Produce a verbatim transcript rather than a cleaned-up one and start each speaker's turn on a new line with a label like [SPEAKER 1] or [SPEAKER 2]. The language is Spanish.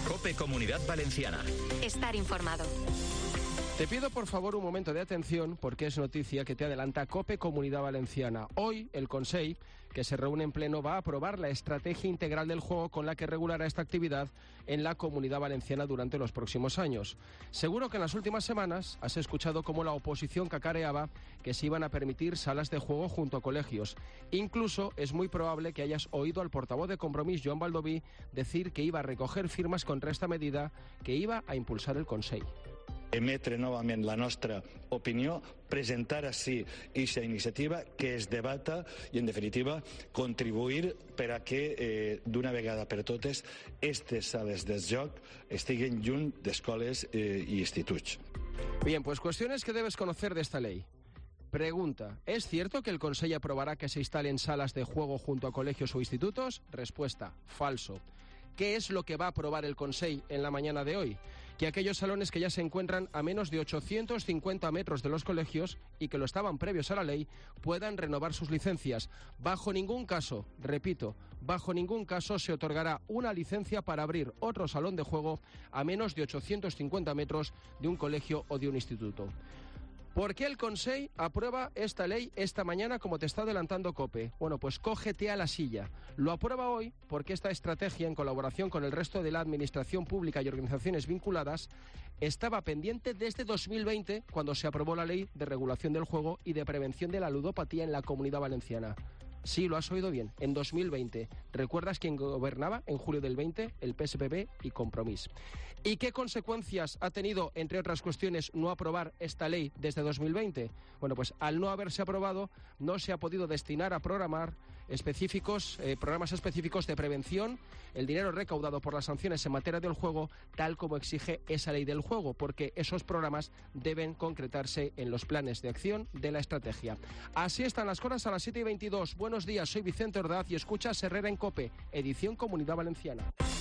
[SPEAKER 1] COPE Comunidad Valenciana.
[SPEAKER 2] Estar informado.
[SPEAKER 3] Te pido por favor un momento de atención porque es noticia que te adelanta COPE Comunidad Valenciana. Hoy el Consell, que se reúne en pleno, va a aprobar la estrategia integral del juego con la que regulará esta actividad en la Comunidad Valenciana durante los próximos años. Seguro que en las últimas semanas has escuchado cómo la oposición cacareaba que se iban a permitir salas de juego junto a colegios. Incluso es muy probable que hayas oído al portavoz de Compromís, Joan Baldoví, decir que iba a recoger firmas contra esta medida que iba a impulsar el Consell.
[SPEAKER 4] Emetre novament la nostra opinió, presentar així aquesta iniciativa, que es debata i, en definitiva, contribuir per a que, eh, d'una vegada per totes, aquestes sales de joc estiguen lluny d'escoles eh, i instituts.
[SPEAKER 3] Bien, pues cuestiones que debes conocer de esta ley. Pregunta, ¿es cierto que el Consell aprobará que se instalen salas de juego junto a colegios o institutos? Respuesta, falso. ¿Qué es lo que va a aprobar el Consell en la mañana de hoy? Que aquellos salones que ya se encuentran a menos de ochocientos cincuenta metros de los colegios y que lo estaban previos a la ley puedan renovar sus licencias. Bajo ningún caso, repito, bajo ningún caso se otorgará una licencia para abrir otro salón de juego a menos de ochocientos cincuenta metros de un colegio o de un instituto. ¿Por qué el Consell aprueba esta ley esta mañana, como te está adelantando COPE? Bueno, pues cógete a la silla. Lo aprueba hoy porque esta estrategia, en colaboración con el resto de la Administración Pública y organizaciones vinculadas, estaba pendiente desde dos mil veinte, cuando se aprobó la Ley de Regulación del Juego y de Prevención de la Ludopatía en la Comunidad Valenciana. Sí, lo has oído bien, en dos mil veinte. ¿Recuerdas quién gobernaba en julio del veinte? El P S P B y Compromís. ¿Y qué consecuencias ha tenido, entre otras cuestiones, no aprobar esta ley desde dos mil veinte? Bueno, pues al no haberse aprobado, no se ha podido destinar a programar específicos, eh, programas específicos de prevención, el dinero recaudado por las sanciones en materia del juego, tal como exige esa ley del juego, porque esos programas deben concretarse en los planes de acción de la estrategia. Así están las cosas a las siete y veintidós. Buenos días, soy Vicente Ordaz y escuchas Herrera en COPE, edición Comunidad Valenciana.